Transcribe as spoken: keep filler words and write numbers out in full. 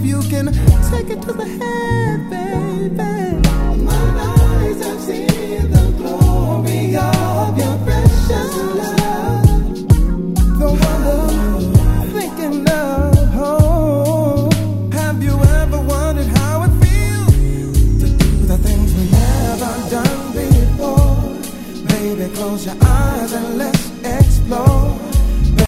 you can take it to the head, baby. My eyes have seen the glory of your precious love. The wonder I'm thinking of home. Have you ever wondered how it feels to do the things we never done before? Baby, close your eyes and let's explore.